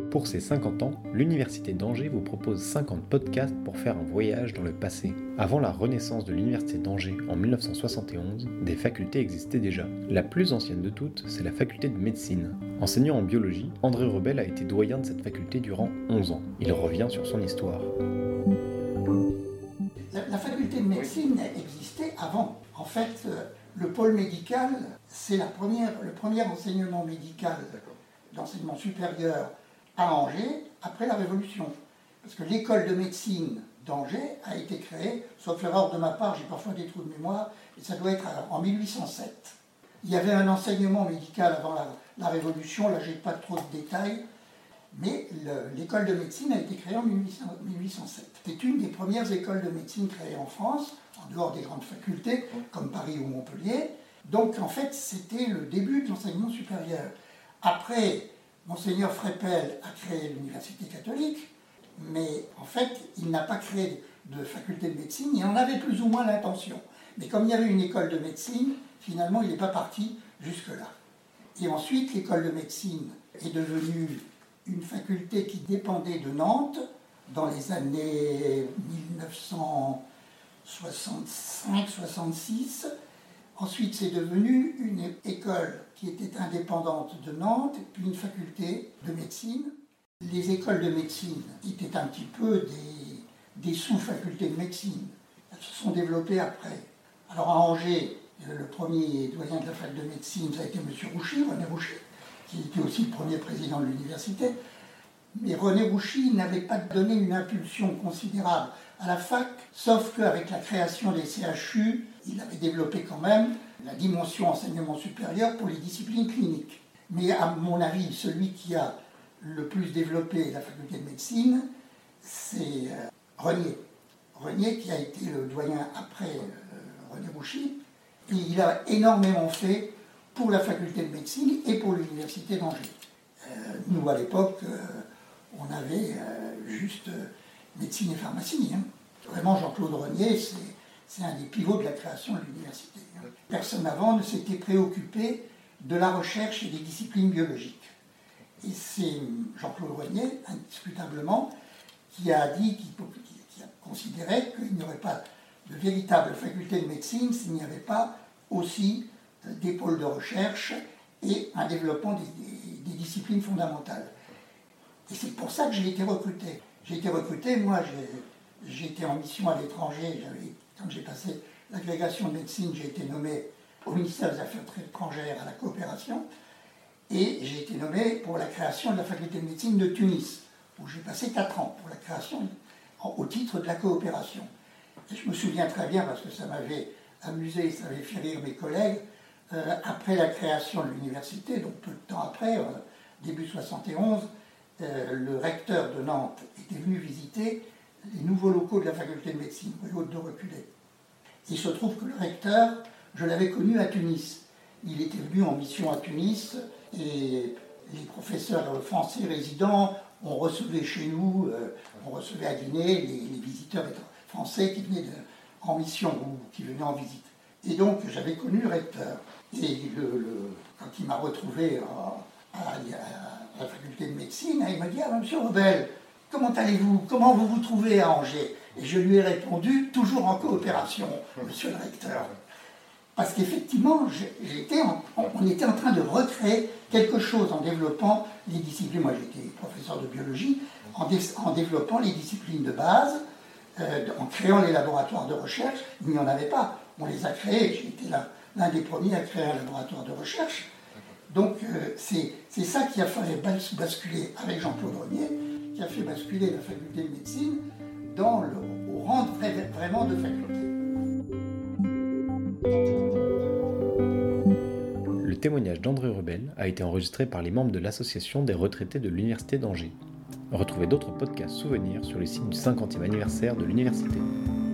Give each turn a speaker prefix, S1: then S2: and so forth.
S1: Pour ses 50 ans, l'Université d'Angers vous propose 50 podcasts pour faire un voyage dans le passé. Avant la renaissance de l'Université d'Angers en 1971, des facultés existaient déjà. La plus ancienne de toutes, c'est la faculté de médecine. Enseignant en biologie, André Rebel a été doyen de cette faculté durant 11 ans. Il revient sur son histoire.
S2: La faculté de médecine existait avant. En fait, le pôle médical, c'est le premier enseignement médical d'enseignement supérieur à Angers après la Révolution. Parce que l'école de médecine d'Angers a été créée, sauf erreur de ma part, j'ai parfois des trous de mémoire, et ça doit être en 1807. Il y avait un enseignement médical avant la Révolution, là j'ai pas trop de détails, mais l'école de médecine a été créée en 1807. C'est une des premières écoles de médecine créées en France, en dehors des grandes facultés, comme Paris ou Montpellier. Donc en fait, c'était le début de l'enseignement supérieur. Après, Monseigneur Frépel a créé l'Université catholique, mais en fait, il n'a pas créé de faculté de médecine, il en avait plus ou moins l'intention. Mais comme il y avait une école de médecine, finalement, il n'est pas parti jusque-là. Et ensuite, l'école de médecine est devenue une faculté qui dépendait de Nantes dans les années 1965-66. Ensuite, c'est devenu une école qui était indépendante de Nantes, puis une faculté de médecine. Les écoles de médecine étaient un petit peu des sous-facultés de médecine. Elles se sont développées après. Alors à Angers, le premier doyen de la fac de médecine, ça a été M. Rouchy, René Rouchy, qui était aussi le premier président de l'université. Mais René Rouchy n'avait pas donné une impulsion considérable à la fac, sauf qu'avec la création des CHU, il avait développé quand même la dimension enseignement supérieur pour les disciplines cliniques. Mais à mon avis, celui qui a le plus développé la faculté de médecine, c'est René. René qui a été le doyen après René Rouchy, et il a énormément fait pour la faculté de médecine et pour l'université d'Angers. Nous, à l'époque, on avait juste médecine et pharmacie. Vraiment, Jean-Claude Renier, c'est un des pivots de la création de l'université. Personne avant ne s'était préoccupé de la recherche et des disciplines biologiques. Et c'est Jean-Claude Renier, indiscutablement, qui a considéré qu'il n'y aurait pas de véritable faculté de médecine s'il n'y avait pas aussi des pôles de recherche et un développement des disciplines fondamentales. Et c'est pour ça que j'ai été recruté. J'ai été recruté, moi j'étais en mission à l'étranger, quand j'ai passé l'agrégation de médecine, j'ai été nommé au ministère des Affaires étrangères à la coopération, et j'ai été nommé pour la création de la faculté de médecine de Tunis, où j'ai passé 4 ans pour la création au titre de la coopération. Et je me souviens très bien, parce que ça m'avait amusé, ça avait fait rire mes collègues, après la création de l'université, donc peu de temps après, début 71, le recteur de Nantes était venu visiter les nouveaux locaux de la faculté de médecine, rue Haute de Reculé. Il se trouve que le recteur, je l'avais connu à Tunis. Il était venu en mission à Tunis et les professeurs français résidents, on recevait chez nous, on recevait à dîner les visiteurs français qui venaient en mission ou qui venaient en visite. Et donc j'avais connu le recteur. Et quand il m'a retrouvé à la faculté de médecine, il m'a dit « Ah, monsieur Rebel, comment allez-vous? Comment vous vous trouvez à Angers ?» Et je lui ai répondu, toujours en coopération, monsieur le recteur. Parce qu'effectivement, on était en train de recréer quelque chose en développant les disciplines. Moi, j'étais professeur de biologie, en développant les disciplines de base, en créant les laboratoires de recherche. Il n'y en avait pas. On les a créés. J'ai été l'un des premiers à créer un laboratoire de recherche. Donc, c'est ça qui a fait basculer, avec Jean-Claude Renier, qui a fait basculer la faculté de médecine au rang vraiment de faculté.
S1: Le témoignage d'André Rebel a été enregistré par les membres de l'association des retraités de l'Université d'Angers. Retrouvez d'autres podcasts souvenirs sur le site du 50e anniversaire de l'université.